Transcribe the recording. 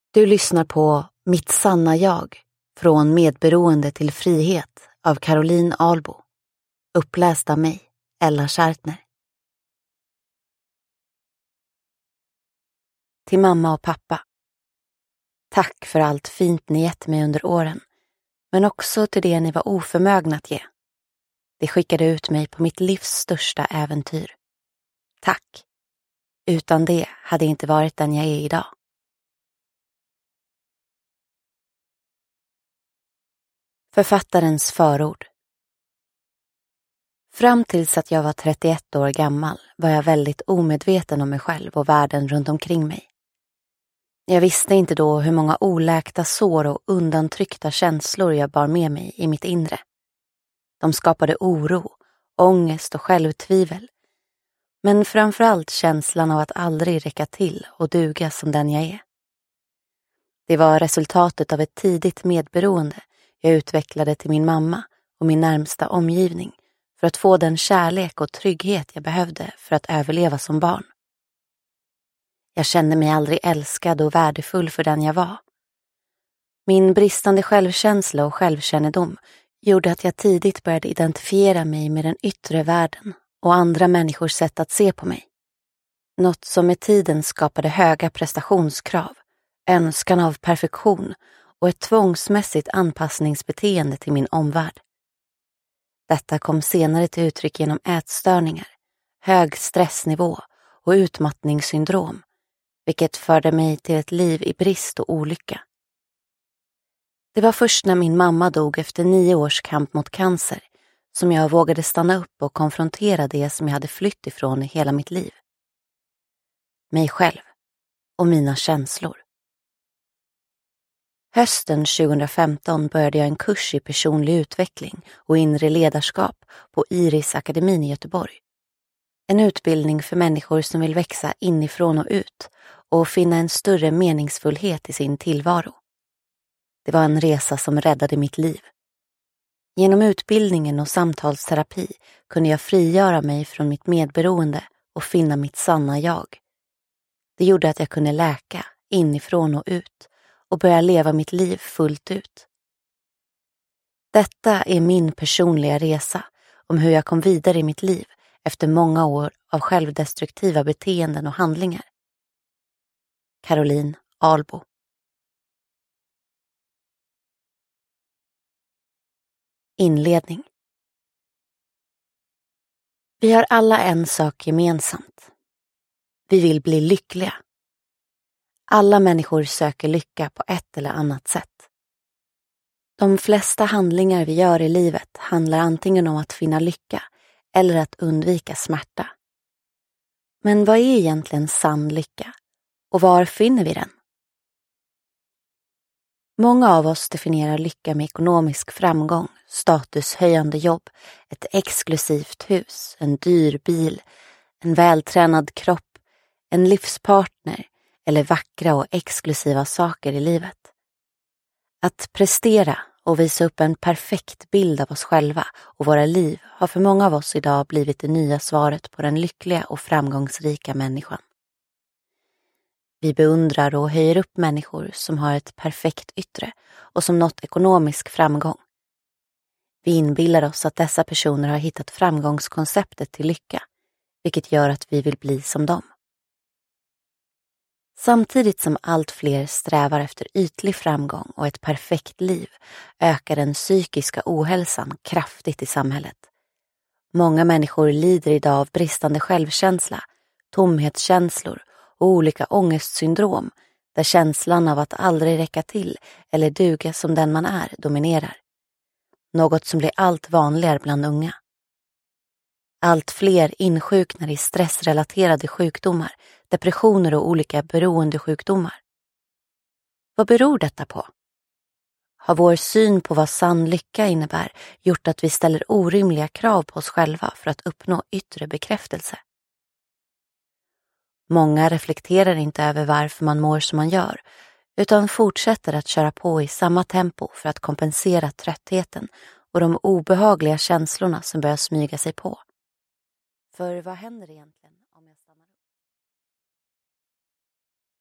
Du lyssnar på Mitt sanna jag, från medberoende till frihet av Caroline Ahlbo. Uppläst av mig, Ella Kärtner. Till mamma och pappa. Tack för allt fint ni gett mig under åren, men också till det ni var oförmögna att ge. Det skickade ut mig på mitt livs största äventyr. Tack. Utan det hade jag inte varit den jag är idag. Författarens förord. Fram tills att jag var 31 år gammal var jag väldigt omedveten om mig själv och världen runt omkring mig. Jag visste inte då hur många oläkta sår och undantryckta känslor jag bar med mig i mitt inre. De skapade oro, ångest och självtvivel. Men framförallt känslan av att aldrig räcka till och duga som den jag är. Det var resultatet av ett tidigt medberoende jag utvecklade till min mamma och min närmsta omgivning för att få den kärlek och trygghet jag behövde för att överleva som barn. Jag kände mig aldrig älskad och värdefull för den jag var. Min bristande självkänsla och självkännedom gjorde att jag tidigt började identifiera mig med den yttre världen och andra människors sätt att se på mig. Något som med tiden skapade höga prestationskrav, önskan av perfektion och ett tvångsmässigt anpassningsbeteende till min omvärld. Detta kom senare till uttryck genom ätstörningar, hög stressnivå och utmattningssyndrom, vilket förde mig till ett liv i brist och olycka. Det var först när min mamma dog efter 9 års kamp mot cancer som jag vågade stanna upp och konfrontera det som jag hade flytt ifrån i hela mitt liv. Mig själv och mina känslor. Hösten 2015 började jag en kurs i personlig utveckling och inre ledarskap på Iris-akademin i Göteborg. En utbildning för människor som vill växa inifrån och ut och finna en större meningsfullhet i sin tillvaro. Det var en resa som räddade mitt liv. Genom utbildningen och samtalsterapi kunde jag frigöra mig från mitt medberoende och finna mitt sanna jag. Det gjorde att jag kunde läka inifrån och ut och börja leva mitt liv fullt ut. Detta är min personliga resa om hur jag kom vidare i mitt liv efter många år av självdestruktiva beteenden och handlingar. Caroline Ahlbo. Inledning. Vi har alla en sak gemensamt. Vi vill bli lyckliga. Alla människor söker lycka på ett eller annat sätt. De flesta handlingar vi gör i livet handlar antingen om att finna lycka eller att undvika smärta. Men vad är egentligen sann lycka? Och var finner vi den? Många av oss definierar lycka med ekonomisk framgång, statushöjande jobb, ett exklusivt hus, en dyr bil, en vältränad kropp, en livspartner eller vackra och exklusiva saker i livet. Att prestera och visa upp en perfekt bild av oss själva och våra liv har för många av oss idag blivit det nya svaret på den lyckliga och framgångsrika människan. Vi beundrar och höjer upp människor som har ett perfekt yttre och som nått ekonomisk framgång. Vi inbillar oss att dessa personer har hittat framgångskonceptet till lycka, vilket gör att vi vill bli som dem. Samtidigt som allt fler strävar efter ytlig framgång och ett perfekt liv ökar den psykiska ohälsan kraftigt i samhället. Många människor lider idag av bristande självkänsla, tomhetskänslor och olika ångestsyndrom där känslan av att aldrig räcka till eller duga som den man är dominerar. Något som blir allt vanligare bland unga. Allt fler insjuknar i stressrelaterade sjukdomar, depressioner och olika beroendesjukdomar. Vad beror detta på? Har vår syn på vad sann lycka innebär gjort att vi ställer orimliga krav på oss själva för att uppnå yttre bekräftelse? Många reflekterar inte över varför man mår som man gör, utan fortsätter att köra på i samma tempo för att kompensera tröttheten och de obehagliga känslorna som börjar smyga sig på. För vad händer egentligen?